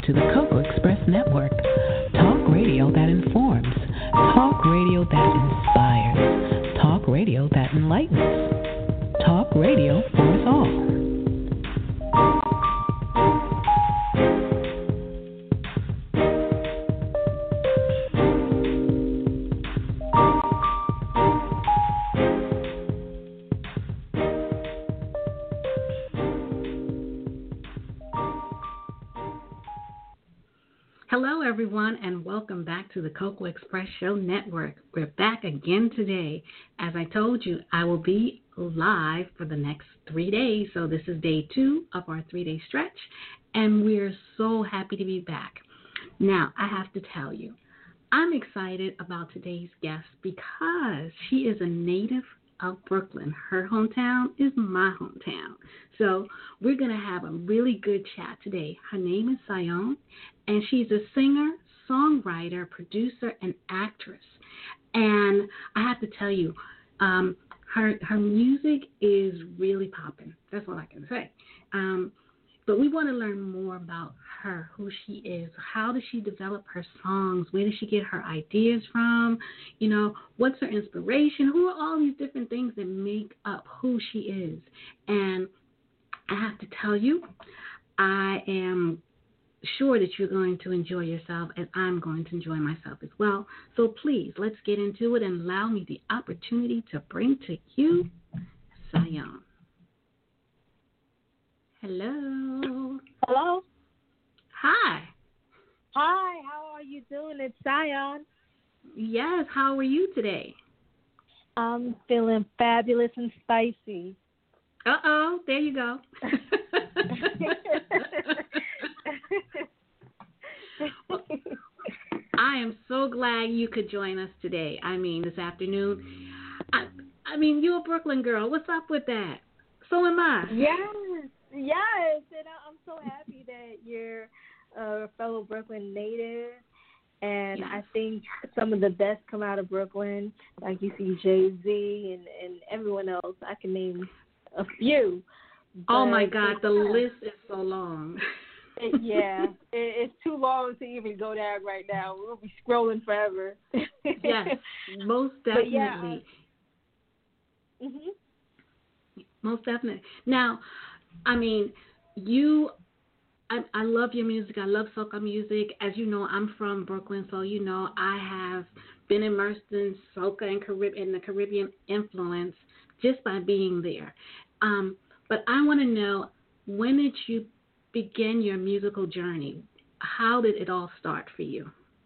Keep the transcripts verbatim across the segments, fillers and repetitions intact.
to the Cocoa Express Network. Talk radio that informs. Talk radio that inspires. Talk radio that enlightens. Talk radio for us all. Hello, everyone, and welcome back to the Cocoa Express Show Network. We're back again today. As I told you, I will be live for the next three days. So this is day two of our three-day stretch, and we're so happy to be back. Now, I have to tell you, I'm excited about today's guest because she is a native of Brooklyn. Her hometown is my hometown. So we're going to have a really good chat today. Her name is Sion, and she's a singer, songwriter, producer, and actress. And I have to tell you, um, her her music is really popping. That's all I can say. Um, but we want to learn more about her, who she is. How does she develop her songs? Where does she get her ideas from? You know, what's her inspiration? Who are all these different things that make up who she is? And I have to tell you, I am sure that you're going to enjoy yourself, and I'm going to enjoy myself as well. So please, let's get into it and allow me the opportunity to bring to you Sion. Hello. Hello. Hi. Hi, how are you doing? It's Sion. Yes, how are you today? I'm feeling fabulous and spicy. Uh-oh, there you go. Well, I am so glad you could join us today. I mean, this afternoon. I, I mean, you're a Brooklyn girl. What's up with that? So am I. Yes, yes. And I'm so happy that you're a fellow Brooklyn native. And yes. I think some of the best come out of Brooklyn. Like you see Jay-Z and, and everyone else. I can name a few. Oh, my God. The list is so long. It, yeah, it, it's too long to even go down right now. We'll be scrolling forever. Yes, most definitely. Yeah, uh, mm-hmm. Most definitely. Now, I mean, you, I, I love your music. I love soca music. As you know, I'm from Brooklyn, so you know I have been immersed in soca and Carib- and the Caribbean influence just by being there. Um, but I want to know, when did you begin your musical journey? How did it all start for you?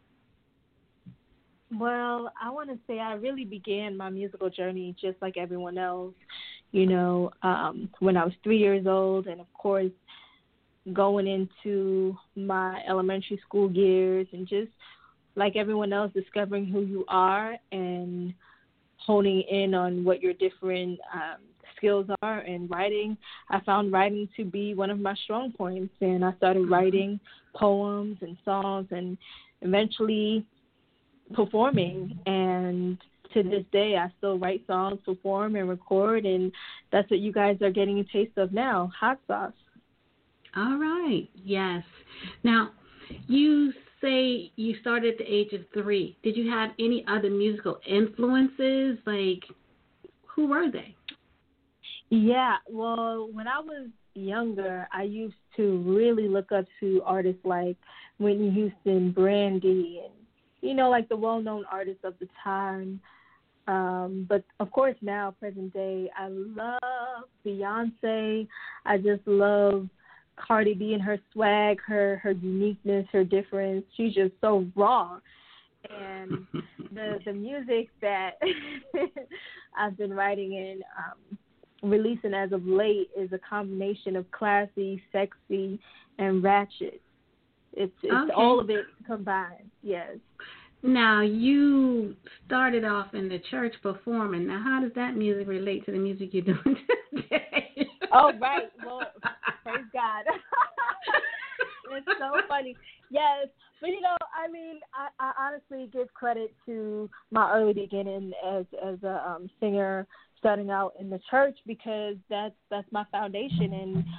Well, I want to say I really began my musical journey just like everyone else, you know, um, when I was three years old, and of course going into my elementary school years, and just like everyone else, discovering who you are and honing in on what your different um, skills are. And writing, I found writing to be one of my strong points, and I started writing poems and songs and eventually performing. And to this day, I still write songs, perform, and record, and that's what you guys are getting a taste of now, Hot Sauce. All right, yes. Now, you say you started at the age of three. Did you have any other musical influences? Like, who were they? Yeah, well, when I was younger, I used to really look up to artists like Whitney Houston, Brandy, and, you know, like the well-known artists of the time. Um, but, of course, now, present day, I love Beyonce. I just love Cardi B and her swag, her, her uniqueness, her difference. She's just so raw. And the the music that I've been writing in, um, releasing as of late, is a combination of classy, sexy, and ratchet. It's it's okay. all of it combined. Yes. Now, you started off in the church performing. Now, how does that music relate to the music you're doing today? Oh, right. Well, praise God. It's so funny. Yes. But, you know, I mean, I, I honestly give credit to my early beginning as as a um, singer, starting out in the church, because that's that's my foundation. And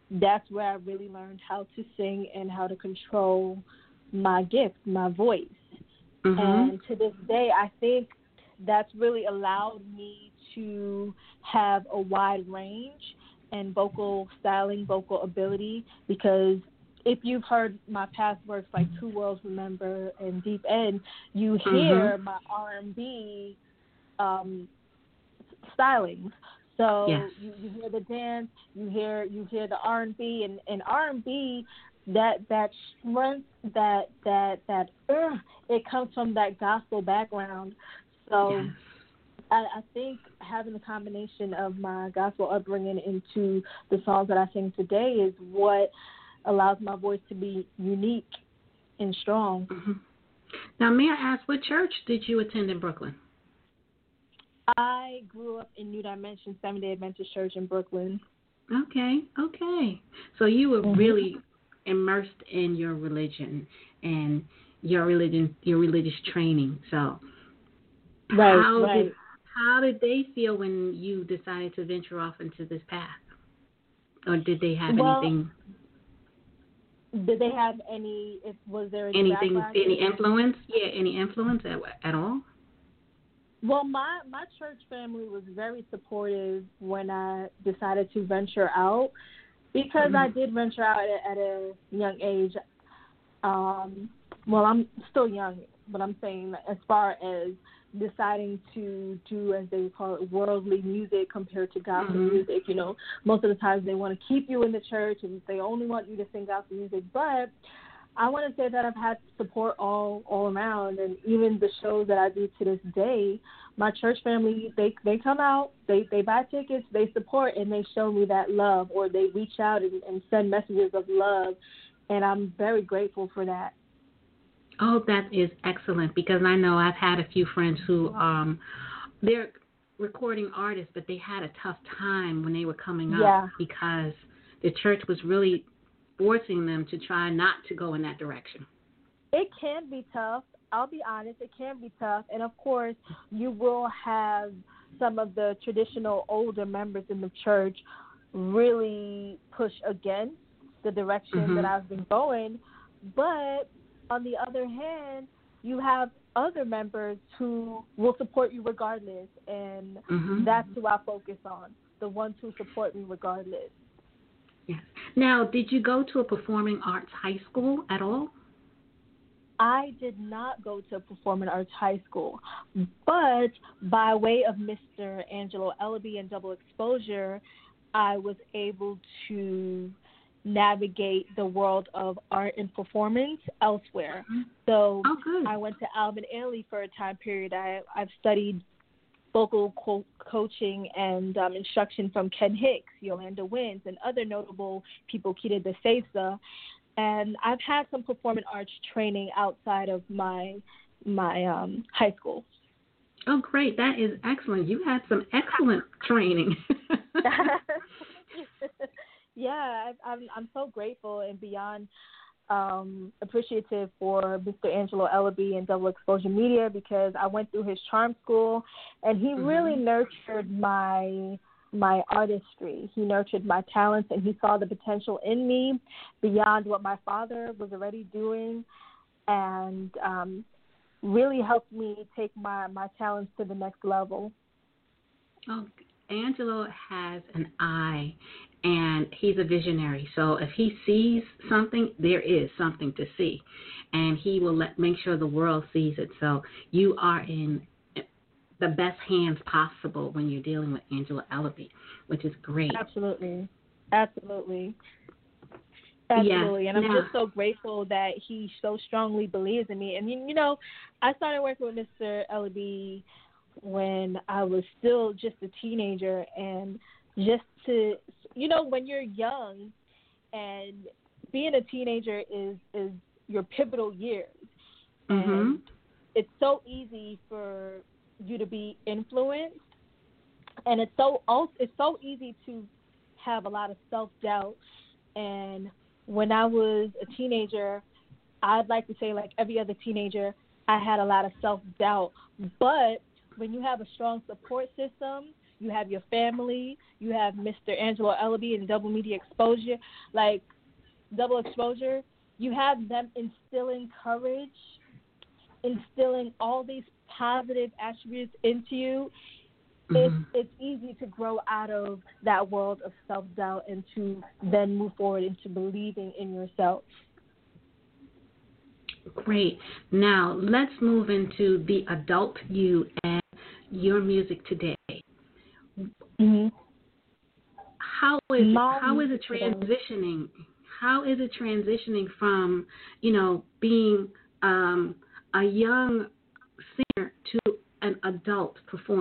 that's where I really learned how to sing and how to control my gift, my voice. Mm-hmm. And to this day, I think that's really allowed me to have a wide range and vocal styling, vocal ability, because if you've heard my past works like Two Worlds Remember and Deep End, you hear mm-hmm. my R and B um, stylings. So yes. you, you hear the dance, you hear you hear the R and B, and and R and B, that that strength, that that that uh, it comes from that gospel background. So yes. I, I think having the combination of my gospel upbringing into the songs that I sing today is what allows my voice to be unique and strong. Mm-hmm. Now, may I ask, what church did you attend in Brooklyn? I grew up in New Dimension Seventh-day Adventist Church in Brooklyn. Okay, okay. So you were mm-hmm. really immersed in your religion and your religion, your religious training. So right, how right. did how did they feel when you decided to venture off into this path? Or did they have well, anything? Did they have any? If, was there any anything? Any influence? Yeah, any influence at, at all? Well, my, my church family was very supportive when I decided to venture out, because mm-hmm. I did venture out at, at a young age. Um, well, I'm still young, but I'm saying as far as deciding to do, as they call it, worldly music compared to gospel mm-hmm. music. You know, most of the times they want to keep you in the church and they only want you to sing gospel music. But I want to say that I've had support all, all around, and even the shows that I do to this day, my church family, they they come out, they, they buy tickets, they support, and they show me that love, or they reach out and, and send messages of love, and I'm very grateful for that. Oh, that is excellent, because I know I've had a few friends who, um, they're recording artists, but they had a tough time when they were coming up yeah. because the church was really forcing them to try not to go in that direction. It can be tough. I'll be honest, it can be tough. And, of course, you will have some of the traditional older members in the church really push against the direction mm-hmm. that I've been going. But on the other hand, you have other members who will support you regardless, and mm-hmm. that's who I focus on, the ones who support me regardless. Yes. Now, did you go to a performing arts high school at all? I did not go to a performing arts high school, but by way of Mister Angelo Ellaby and Double Exposure, I was able to navigate the world of art and performance elsewhere. So oh, I went to Alvin Ailey for a time period. I, I've studied vocal co- coaching and um, instruction from Ken Hicks, Yolanda Wins, and other notable people, Kita DeSesa. And I've had some performing arts training outside of my my um, high school. Oh, great. That is excellent. You had some excellent training. Yeah, I'm I'm so grateful and beyond um, appreciative for Mister Angelo Ellaby and Double Exposure Media, because I went through his charm school, and he mm-hmm. really nurtured my my artistry. He nurtured my talents, and he saw the potential in me beyond what my father was already doing, and um, really helped me take my, my talents to the next level. Oh, Angelo has an eye, and he's a visionary. So if he sees something, there is something to see, and he will let make sure the world sees it. So you are in the best hands possible when you're dealing with Angelo Ellaby, which is great. Absolutely. Absolutely. Absolutely. Yes. And I'm now, just so grateful that he so strongly believes in me. And, you know, I started working with Mister Ellaby when I was still just a teenager, and just to, you know, when you're young and being a teenager is, is your pivotal years. Mm-hmm. And it's so easy for you to be influenced, and it's so it's so easy to have a lot of self-doubt. And when I was a teenager, I'd like to say, like every other teenager, I had a lot of self-doubt. But when you have a strong support system, you have your family, you have Mister Angelo Ellaby and Double Media Exposure, like Double Exposure. You have them instilling courage, instilling all these positive attributes into you. Mm-hmm. It's, it's easy to grow out of that world of self-doubt and to then move forward into believing in yourself. Great. Now, let's move into the adult you and your music today. Mm-hmm. How is My how is it transitioning? How is it transitioning from, you know, being um, a young singer to an adult performer?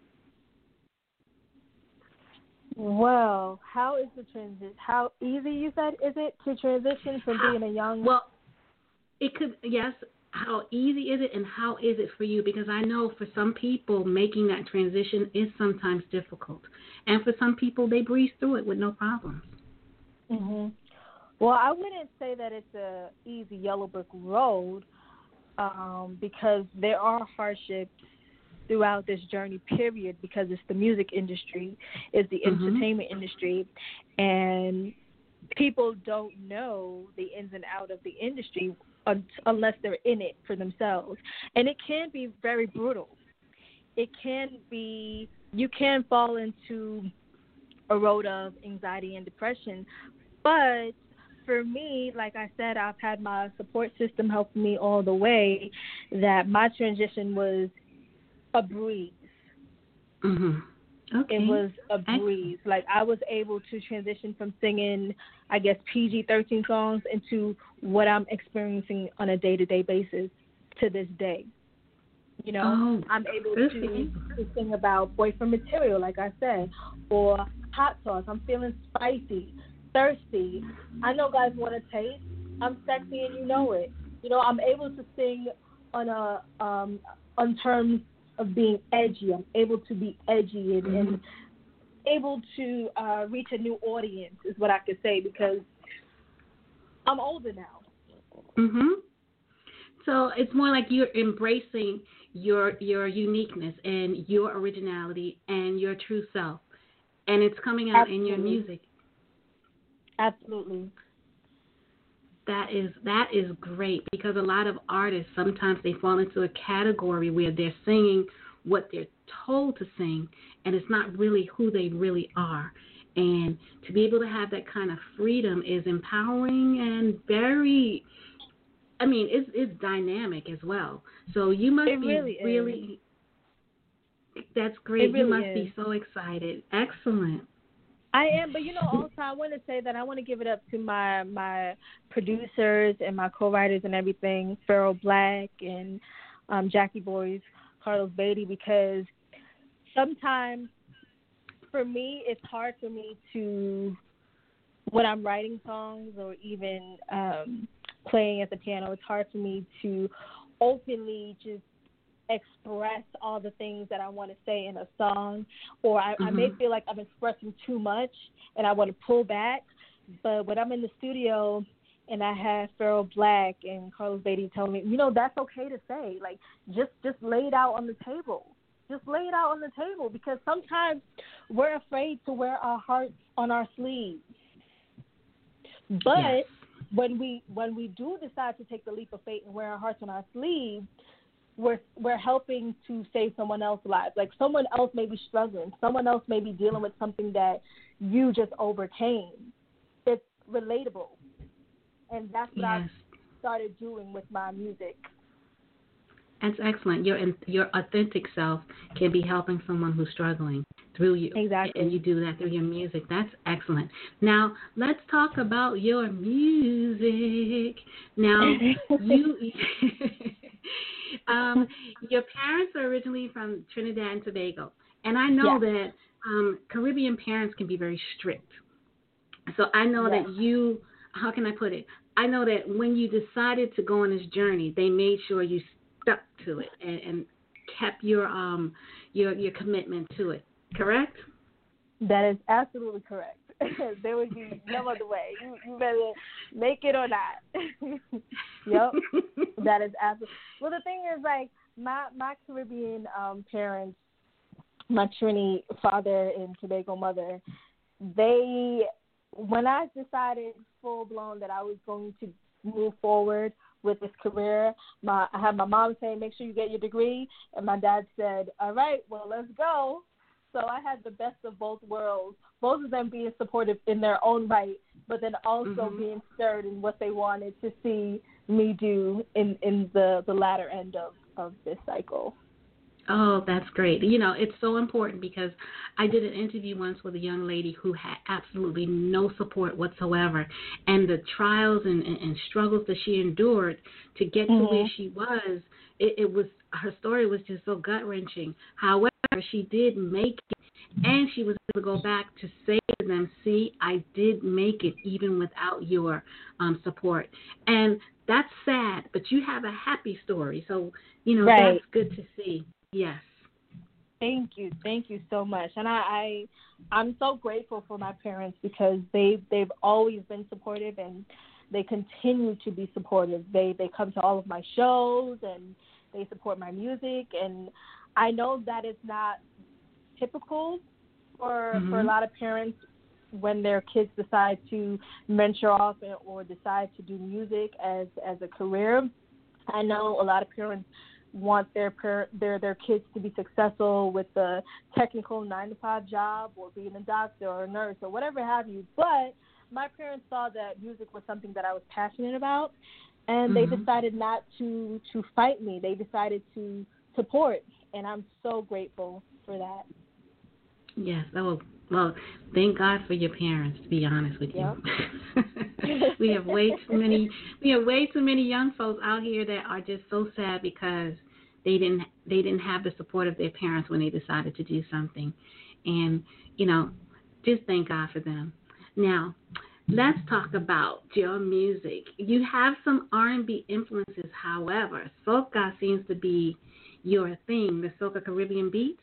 Well, how is the transition? How easy, you said, is it to transition from being a young? Well, it could, yes. How easy is it, and how is it for you? Because I know for some people, making that transition is sometimes difficult, and for some people, they breeze through it with no problems. Mm-hmm. Well, I wouldn't say that it's a easy yellow brick road, um, because there are hardships throughout this journey, period, because it's the music industry, it's the Mm-hmm. entertainment industry, and people don't know the ins and outs of the industry un- unless they're in it for themselves. And it can be very brutal. It can be, you can fall into a road of anxiety and depression. But for me, like I said, I've had my support system help me all the way, that my transition was a breeze. Mm-hmm. Okay. It was a breeze. Like, I was able to transition from singing, I guess, P G thirteen songs into what I'm experiencing on a day-to-day basis to this day. You know, oh, I'm able to, to sing about boyfriend material, like I said, or hot sauce. I'm feeling spicy, thirsty. I know guys want to taste. I'm sexy and you know it. You know, I'm able to sing on a um on terms of being edgy. I'm able to be edgy and, and able to uh, reach a new audience is what I could say, because I'm older now. Mhm. So it's more like you're embracing your your uniqueness and your originality and your true self, and it's coming out Absolutely. in your music. Absolutely. That is that is great, because a lot of artists, sometimes they fall into a category where they're singing what they're told to sing, and it's not really who they really are. And to be able to have that kind of freedom is empowering and very, I mean, it's it's dynamic as well. So you must it be really, really, that's great. It really you must is. be so excited. Excellent. I am, but you know, also I want to say that I want to give it up to my my producers and my co-writers and everything, Farrell Black and um, Jackie Boys, Carlos Beatty, because sometimes for me it's hard for me to, when I'm writing songs or even um, playing at the piano, it's hard for me to openly just express all the things that I want to say in a song, or I, mm-hmm. I may feel like I'm expressing too much and I want to pull back. But when I'm in the studio and I have Farrell Black and Carlos Beatty telling me, you know, that's okay to say, like, just just lay it out on the table. Just lay it out on the table, because sometimes we're afraid to wear our hearts on our sleeves. But yes. when we when we do decide to take the leap of faith and wear our hearts on our sleeves, we're we're helping to save someone else's life. Like, someone else may be struggling. Someone else may be dealing with something that you just overcame. It's relatable. And that's what yes. I've started doing with my music. That's excellent. Your your authentic self can be helping someone who's struggling through you. Exactly. And you do that through your music. That's excellent. Now, let's talk about your music. Now, you... Um, your parents are originally from Trinidad and Tobago, and I know yeah. that um, Caribbean parents can be very strict. So I know yeah. that you, how can I put it? I know that when you decided to go on this journey, they made sure you stuck to it and, and kept your um your your commitment to it. Correct? That is absolutely correct. There would be no other way. You, you better make it or not. Yep, that is absolutely. Well, the thing is, like, my my Caribbean um, parents, my Trini father and Tobago mother, they, when I decided full blown that I was going to move forward with this career, my I had my mom saying, make sure you get your degree, and my dad said, all right, well, let's go. So I had the best of both worlds, both of them being supportive in their own right, but then also mm-hmm. being stirred in what they wanted to see me do in, in the, the latter end of, of this cycle. Oh, that's great. You know, it's so important because I did an interview once with a young lady who had absolutely no support whatsoever. And the trials and, and, and struggles that she endured to get mm-hmm. to where she was, it, it was, her story was just so gut-wrenching. However, she did make it, and she was able to go back to say to them, see, I did make it even without your um, support. And that's sad, but you have a happy story. So, you know, right. that's good to see. Yes. Thank you. Thank you so much. And I, I, I'm so grateful for my parents because they, they've always been supportive and they continue to be supportive. They, they come to all of my shows and they support my music. And I know that it's not typical for, mm-hmm. for a lot of parents when their kids decide to venture off or decide to do music as, as a career. I know a lot of parents want their their their kids to be successful with the technical nine to five job or being a doctor or a nurse or whatever have you. But my parents saw that music was something that I was passionate about, and mm-hmm. they decided not to to fight me. They decided to support, and I'm so grateful for that. Yes, oh well, thank God for your parents. To be honest with you, yep. we have way too many. We have way too many young folks out here that are just so sad because they didn't they didn't have the support of their parents when they decided to do something, and you know, just thank God for them. Now, let's talk about your music. You have some R and B influences, however, soca seems to be your thing. The soca Caribbean beats.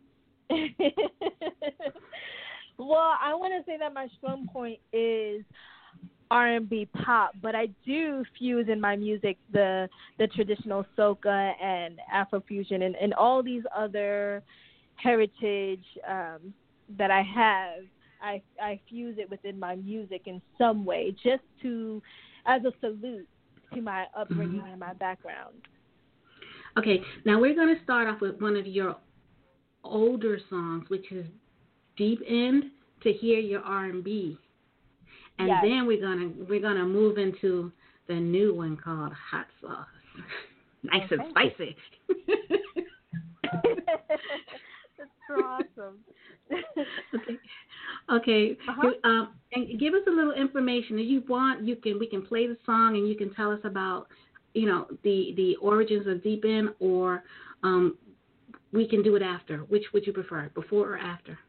Well, I want to say that my strong point is R and B pop, but I do fuse in my music the the traditional soca and Afrofusion and, and all these other heritage um, that I have. I I fuse it within my music in some way, just to as a salute to my upbringing mm-hmm. and my background. Okay, now we're going to start off with one of your older songs, which is Deep End, to hear your R and B, and yes. then we're gonna we're gonna move into the new one called Hot Sauce, nice okay. and spicy. That's so awesome. okay, okay. Uh-huh. Um, and give us a little information. If you want, you can we can play the song and you can tell us about you know the the origins of Deep End, or um. we can do it after. Which would you prefer, before or after?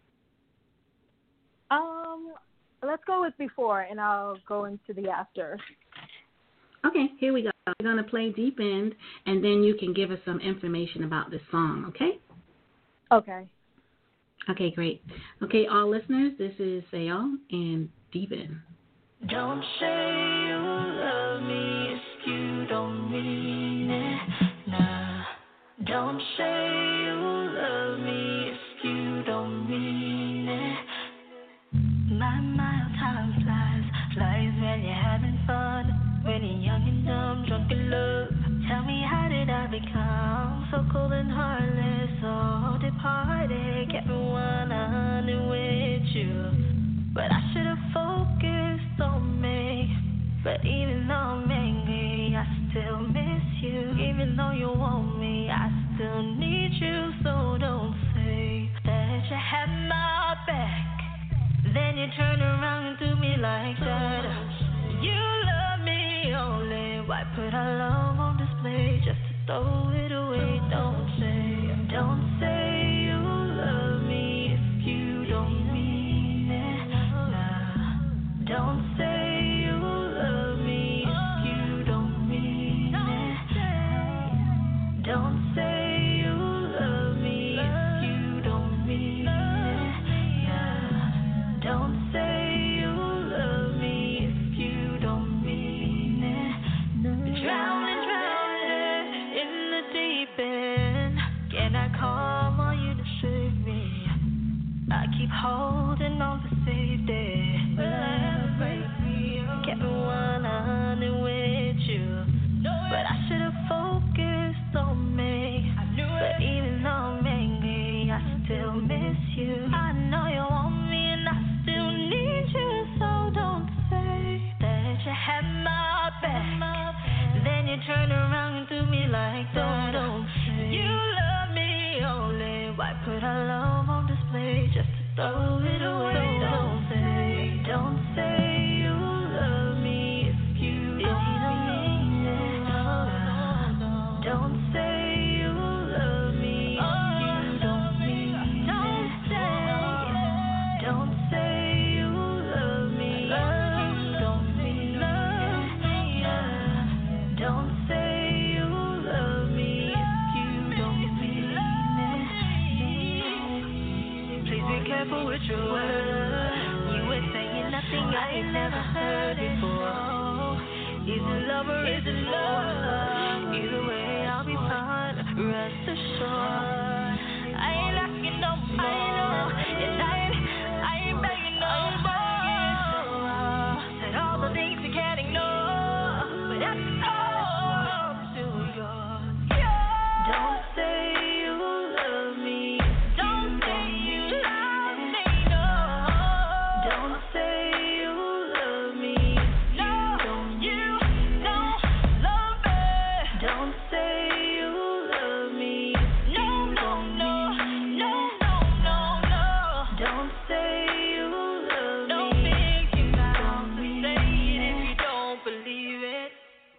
Um, let's go with before, and I'll go into the after. Okay, here we go. We're going to play Deep End, and then you can give us some information about this song, okay? Okay. Okay, great. Okay, all listeners, this is Sayal and Deep End. Don't say you love me if you don't mean it, nah. Don't say you love me if you don't mean it. My, my, how time flies, flies when you're having fun, when you're young and dumb, drunk in love. Tell me, how did I become so cold and heartless, so departed, kept me one-on-one with you. But I should have focused on me, but even though I'm angry, I still miss you. Even though you want me, I still need you. So don't say that you had my back, then you turn around and do me like that. You love me only, why put our love on display just to throw it away? Don't say, don't say you love me if you don't mean it, nah. Don't say Don't say you love me if you don't mean it, yeah. Don't say you love me if you don't mean it. Drowning, drowning in the deep. keep holding on for safety. Will I ever break free? Kept me one hundred with you, but I should have focused on me. But even though I'm angry, I still miss you. I know you want me and I still need you, so don't say that you had my back. Then you turn around and do me like that. Don't say you love me only. Why put our love on display just to throw it away? Don't say, don't say you love me if you don't mean it. Don't say you love me if you don't mean it. Don't say, don't say you love me if you don't mean it. Don't say you love me if you don't mean it. Please be careful with your words. You were saying nothing I ain't never heard before. Is it love or is it love? Either way, I'll be fine. Rest assured, I ain't asking no more, and I ain't, I ain't begging no more. Said all the things you can't ignore, but that's all to yours. Don't say you love me. Don't say you love me. No. Don't say you love me. No. You don't love me. Don't say you love me. No, no, no, no, no, no, no. Don't say you love me. Don't make you bound to say it if you don't believe it.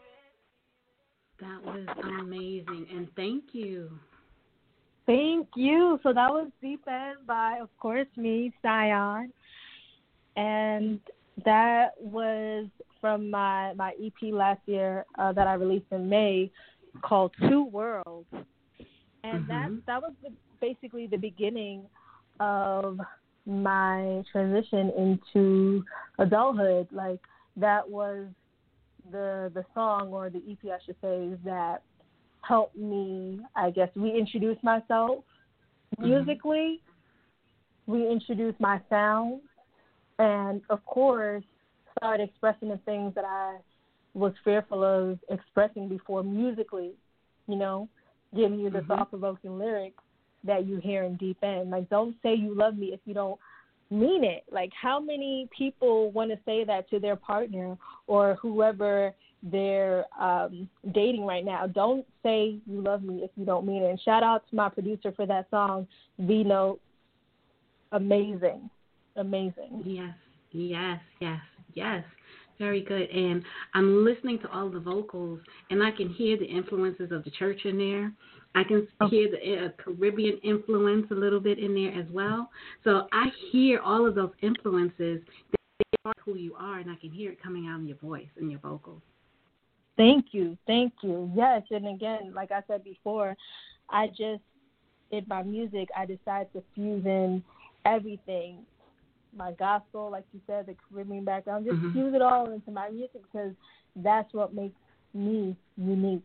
That was amazing, and thank you. Thank you. So that was Deep End by, of course, me, Scion. And that was from my, my E P last year uh, that I released in May called Two Worlds. And that, Mhm. that was the, basically the beginning of my transition into adulthood. Like, that was the the song, or the E P, I should say, that helped me, I guess, reintroduce myself musically, reintroduce my sound, and, of course, start expressing the things that I was fearful of expressing before musically, you know, giving you the Mhm. thought-provoking lyrics that you hear in Deep End. Like, don't say you love me if you don't mean it. Like, how many people want to say that to their partner or whoever they're um, dating right now? Don't say you love me if you don't mean it. And shout out to my producer for that song, V-Note. Amazing. Amazing. Yes, yes, yes, yes. Very good. And I'm listening to all the vocals, and I can hear the influences of the church in there. I can hear the uh, Caribbean influence a little bit in there as well. So I hear all of those influences. They are who you are, and I can hear it coming out in your voice and your vocals. Thank you. Thank you. Yes, and again, like I said before, I just, in my music, I decided to fuse in everything. My gospel, like you said, the Caribbean background, just Mhm. fuse it all into my music because that's what makes me unique.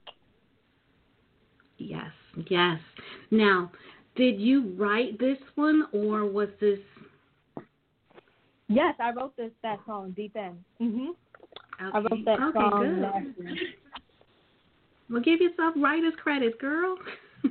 Yes, yes. Now, did you write this one, or was this? Yes, I wrote this that song, Deep End. Mhm. Okay. I wrote that okay, song good. last year. Well, give yourself writer's credit, girl.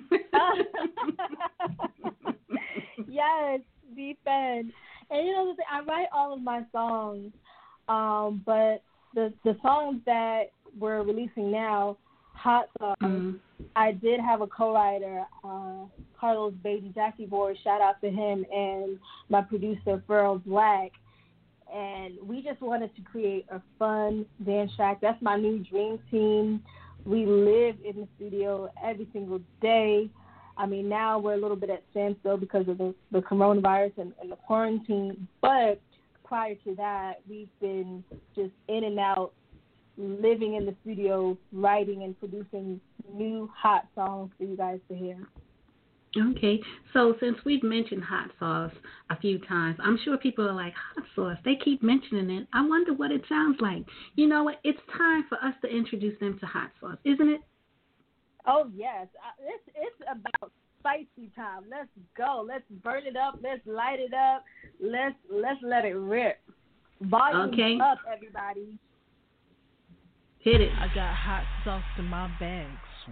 Yes, Deep End. And you know, the thing, I write all of my songs, um, but the the songs that we're releasing now, Hot Sauce, Mhm. I did have a co-writer, uh, Carlos Baby Jackie Boy, shout out to him, and my producer, Pharrell Black. And we just wanted to create a fun dance track. That's my new dream team. We live in the studio every single day. I mean, now we're a little bit at standstill because of the, the coronavirus and, and the quarantine. But prior to that, we've been just in and out, living in the studio, writing and producing new hot songs for you guys to hear. Okay, so since we've mentioned hot sauce a few times, I'm sure people are like, hot sauce, they keep mentioning it. I wonder what it sounds like. You know what? It's time for us to introduce them to hot sauce, isn't it? Oh, yes. Uh, It's, it's about spicy time. Let's go. Let's burn it up. Let's light it up. Let's let's let it rip. Volume Okay. up, everybody. Hit it. I got hot sauce in my bag.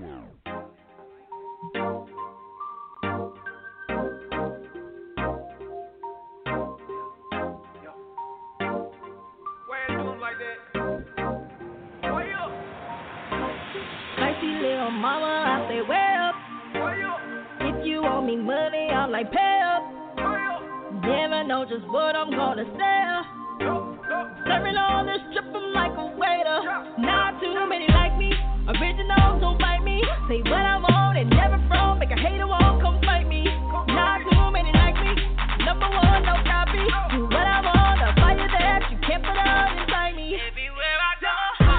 Spicy little mama, I say, where up? If you owe me money, I'm like, pay up. Never know just what I'm gonna sell. Serving on the strip, I'm like a waiter. Not too many like me. Original, don't fight me. Say what I want and never from. Make a hater won't come fight me. Not too many like me. Number one, no copy. Do what I want, a fire that you can't put out inside me. Everywhere I go.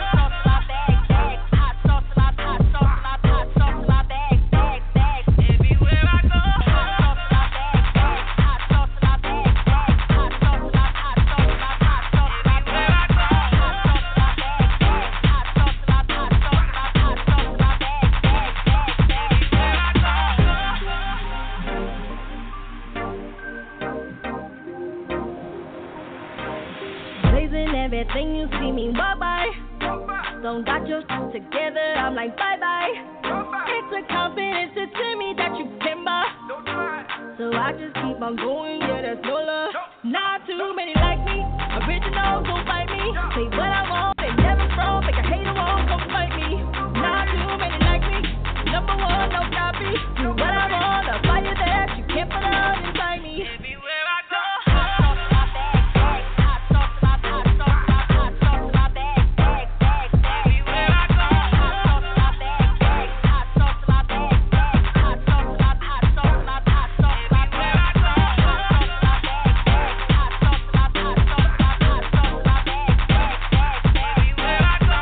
Hot sauce in my bag, bag. Hot sauce in my, hot sauce in my, hot sauce in my bag, bag, bag. Everywhere I go. Hot sauce in my bag, bag. Hot sauce in my bag, bag. Hot sauce in my, hot sauce in my, hot sauce in my, everywhere I go. Hot sauce in my bag, bag. Hot sauce in my, hot sauce in my, hot sauce in my, blazing everything you see me walk by. Don't got your shit together, I'm like bye bye. It's a confidence it's in me that you can buy. So I just keep on going, yeah, that's no love. Not too many like me, original, don't fight me. Say what I want and never from, make a hater won't come fight me. Not too many like me, number one, no copy. Do what I want, a fire that you can't put out inside me. Everywhere I go. Hot sauce in my bag, bag. Hot sauce in my, hot sauce in my, hot sauce in my bag, bag, bag. Everywhere I go. Hot sauce in my bag, bag. Hot sauce in my bag, bag. Hot sauce in my, hot sauce in my, hot sauce in my, everywhere I go. Hot sauce in my bag, bag. Hot sauce in my, hot sauce in my, hot sauce in my, bag, bag, bag. Everywhere I go.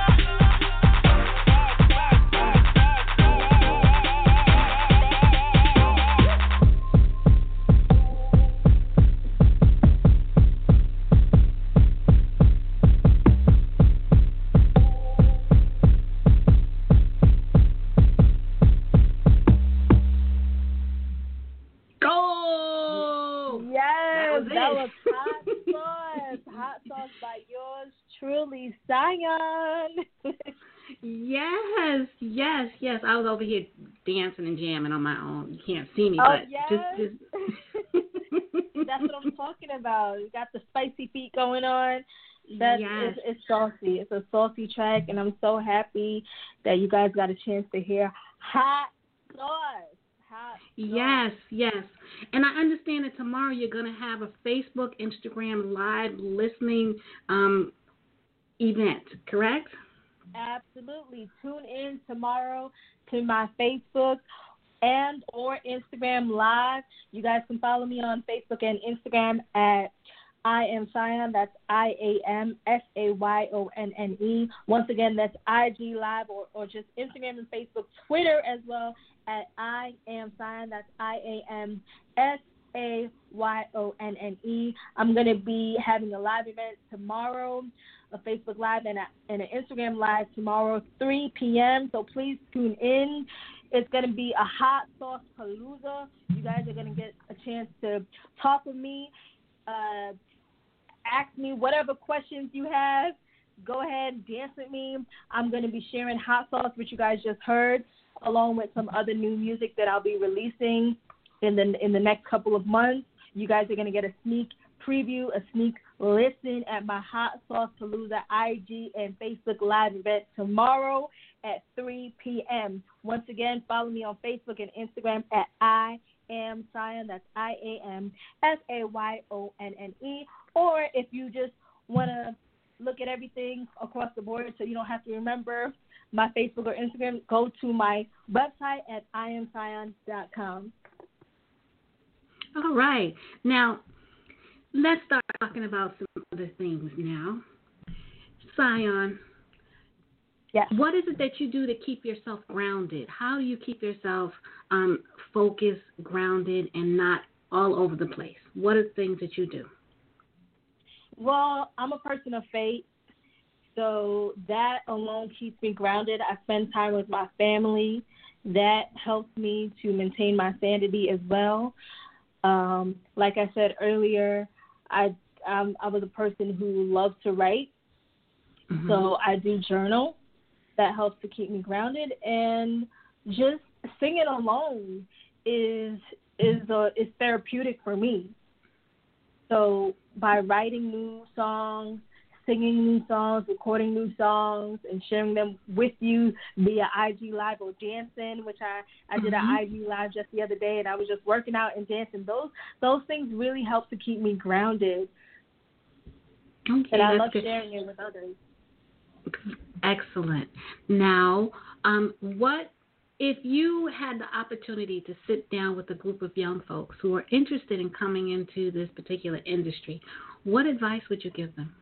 Go! Yes, was that it. was hot sauce. Hot sauce by yours truly, Zion. Yes, yes, yes. I was over here dancing and jamming on my own. You can't see me, Oh, but yes? just, just. That's what I'm talking about. You got the spicy feet going on. That Yes. is, it's saucy. It's a saucy track, and I'm so happy that you guys got a chance to hear hot sauce. Hot sauce. Yes, yes. And I understand that tomorrow you're going to have a Facebook, Instagram live listening um, event, correct? Absolutely. Tune in tomorrow to my Facebook and or Instagram live. You guys can follow me on Facebook and Instagram at I am Sayon. That's I A M S A Y O N N E. Once again, that's I G Live or, or just Instagram and Facebook, Twitter as well at I am Sayon. That's I A M S A Y O N N E. I'm going to be having a live event tomorrow, a Facebook Live and, a, and an Instagram Live tomorrow, three p.m. So please tune in. It's going to be a hot sauce palooza. You guys are going to get a chance to talk with me, uh, ask me whatever questions you have. Go ahead, dance with me. I'm going to be sharing hot sauce, which you guys just heard, along with some other new music that I'll be releasing in the in the next couple of months. You guys are going to get a sneak preview, a sneak listen at my Hot Sauce Palooza I G and Facebook Live event tomorrow at three p.m. Once again, follow me on Facebook and Instagram at I am Sayon. That's I A M S A Y O N N E. Or if you just want to look at everything across the board so you don't have to remember my Facebook or Instagram, go to my website at I am Sayon dot com. All right. Now, let's start talking about some other things now. Sayon, Yes. what is it that you do to keep yourself grounded? How do you keep yourself um, focused, grounded, and not all over the place? What are the things that you do? Well, I'm a person of faith, so that alone keeps me grounded. I spend time with my family, that helps me to maintain my sanity as well. Um, like I said earlier, I um, I was a person who loved to write, mm-hmm. so I do journal. That helps to keep me grounded, and just singing alone is is uh, is therapeutic for me. So by writing new songs, singing new songs, recording new songs, and sharing them with you via I G Live or dancing, which I, I did mm-hmm. an I G Live just the other day, and I was just working out and dancing. Those those things really help to keep me grounded. Okay, and I love good. sharing it with others. Excellent. Now, um, what if you had the opportunity to sit down with a group of young folks who are interested in coming into this particular industry, what advice would you give them?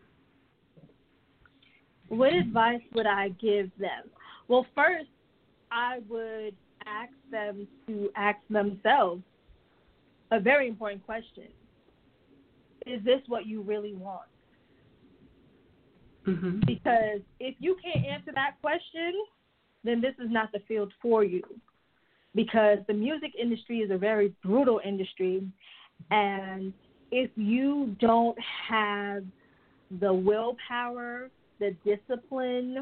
What advice would I give them? Well, first, I would ask them to ask themselves a very important question. Is this what you really want? Mm-hmm. Because if you can't answer that question, then this is not the field for you. Because the music industry is a very brutal industry, and if you don't have the willpower, the discipline,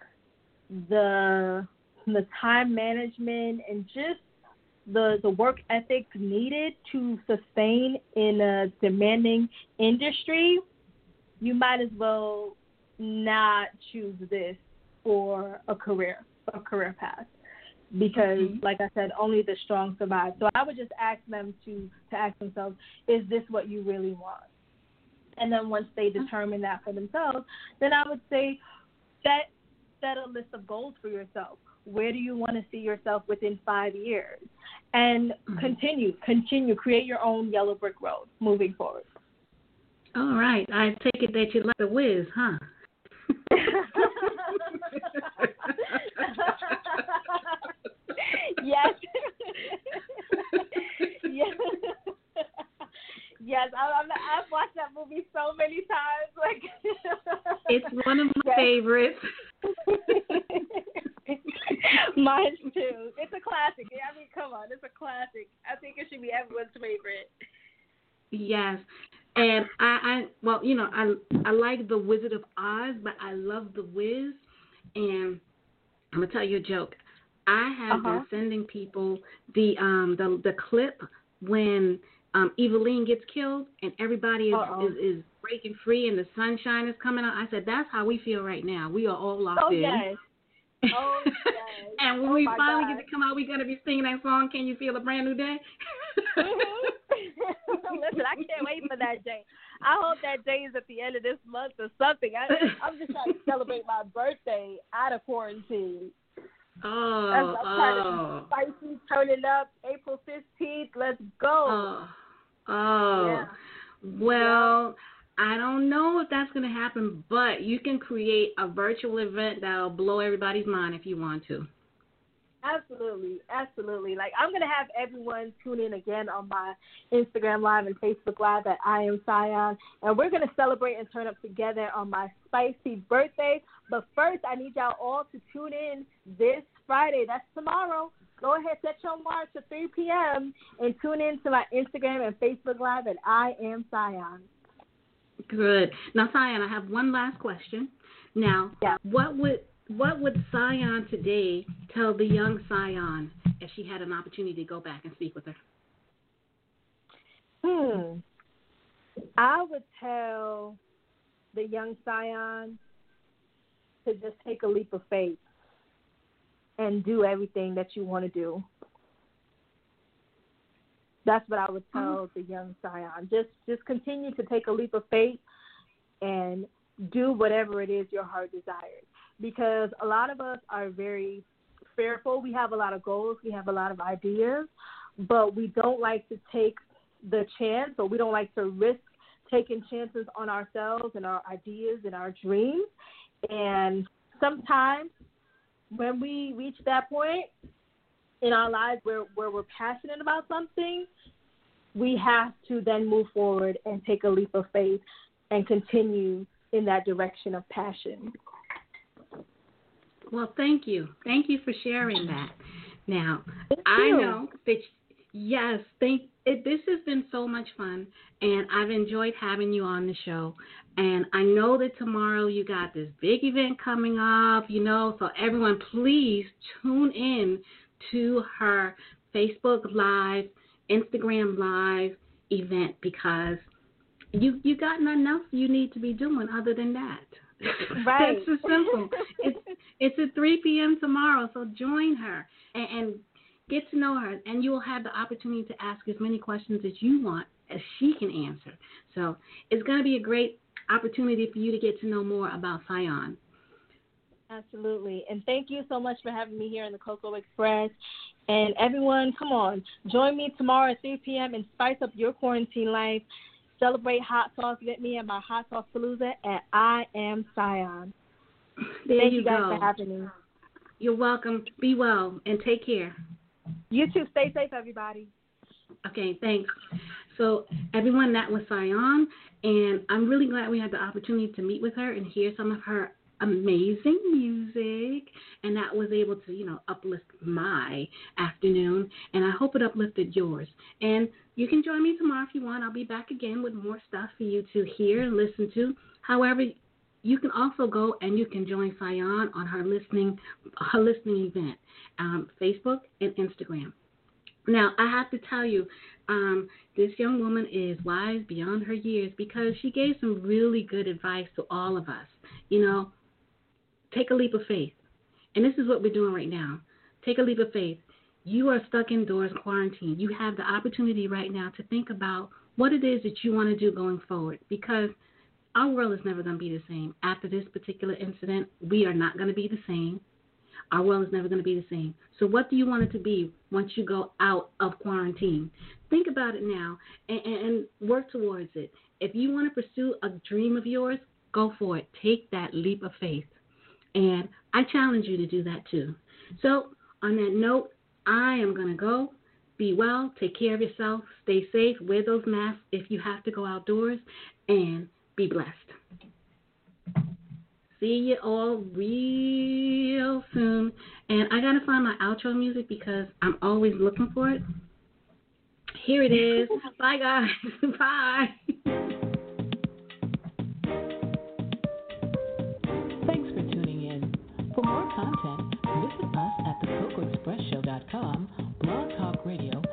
the the time management, and just the the work ethic needed to sustain in a demanding industry, you might as well not choose this for a career, a career path. Because, mm-hmm. like I said, only the strong survive. So I would just ask them to, to ask themselves, is this what you really want? And then once they determine that for themselves, then I would say set, set a list of goals for yourself. Where do you want to see yourself within five years? And mm-hmm. continue, continue, create your own yellow brick road moving forward. All right. I take it that you like the Wiz, huh? Yes. Yes. Yes, I, I'm, I've watched that movie so many times. Like, it's one of my yes. favorites. Mine too. It's a classic. I mean, come on, it's a classic. I think it should be everyone's favorite. Yes, and I, I well, you know, I I like The Wizard of Oz, but I love The Wiz, and I'm gonna tell you a joke. I have uh-huh. been sending people the um the the clip when um Eveline gets killed and everybody is, is is breaking free and the sunshine is coming out. I said that's how we feel right now. We are all locked oh, in. Yes. Oh yes. And when oh, we finally God. get to come out, we're gonna be singing that song. Can you feel a brand new day? Mm-hmm. Listen, I can't wait for that day. I hope that day is at the end of this month or something. I, I'm just trying to celebrate my birthday out of quarantine. Oh, I'm trying oh. to spicy, turning up, April fifteenth. Let's go. Oh, oh. Yeah. Well, I don't know if that's going to happen, but you can create a virtual event that'll blow everybody's mind if you want to. Absolutely, absolutely. Like, I'm going to have everyone tune in again on my Instagram Live and Facebook Live at I Am Sion, and we're going to celebrate and turn up together on my spicy birthday. But first, I need y'all all to tune in this Friday. That's tomorrow. Go ahead, set your mark to three p.m. and tune in to my Instagram and Facebook Live at I Am Sion. Good. Now, Sion, I have one last question. Now, yeah. what would what would Sion today tell the young Sion if she had an opportunity to go back and speak with her? Hmm. I would tell the young Sion to just take a leap of faith and do everything that you want to do. That's what I would tell mm-hmm. the young Sion. Just just continue to take a leap of faith and do whatever it is your heart desires. Because a lot of us are very fearful. We have a lot of goals. We have a lot of ideas. But we don't like to take the chance, or we don't like to risk taking chances on ourselves and our ideas and our dreams. And sometimes when we reach that point in our lives where, where we're passionate about something, we have to then move forward and take a leap of faith and continue in that direction of passion. Well, thank you. Thank you for sharing that. Now, Thank I you. know that, yes, thank it, this has been so much fun, and I've enjoyed having you on the show. And I know that tomorrow you got this big event coming up, you know, so everyone please tune in to her Facebook Live, Instagram Live event, because you you got nothing else you need to be doing other than that. Right. That's so simple. It's it's at three p.m. tomorrow, so join her and, and get to know her, and you will have the opportunity to ask as many questions as you want as she can answer. So it's going to be a great opportunity for you to get to know more about Sion. Absolutely. And thank you so much for having me here in the Cocoa Express. And everyone, come on, join me tomorrow at three p.m. and spice up your quarantine life. Celebrate hot sauce with me at my Hot Sauce Palooza at I Am Sion. There Thank you, you guys go. for having me. You're welcome. Be well and take care. You too. Stay safe, everybody. Okay, thanks. So, everyone, that was Sion, and I'm really glad we had the opportunity to meet with her and hear some of her amazing music, and that was able to, you know, uplift my afternoon, and I hope it uplifted yours. And you can join me tomorrow if you want. I'll be back again with more stuff for you to hear and listen to. However, you can also go and you can join Sion on her listening, her listening event, um, Facebook and Instagram. Now, I have to tell you, um, this young woman is wise beyond her years because she gave some really good advice to all of us. You know, take a leap of faith. And this is what we're doing right now. Take a leap of faith. You are stuck indoors, quarantined. You have the opportunity right now to think about what it is that you want to do going forward, because our world is never going to be the same. After this particular incident, we are not going to be the same. Our world is never going to be the same. So what do you want it to be once you go out of quarantine? Think about it now and, and work towards it. If you want to pursue a dream of yours, go for it. Take that leap of faith. And I challenge you to do that too. So on that note, I am going to go. Be well. Take care of yourself. Stay safe. Wear those masks if you have to go outdoors. And be blessed. See you all real soon. And I got to find my outro music because I'm always looking for it. Here it is. Bye, guys. Bye. Thanks for tuning in. For more content, visit us at the coco express show dot com, Blog Talk Radio,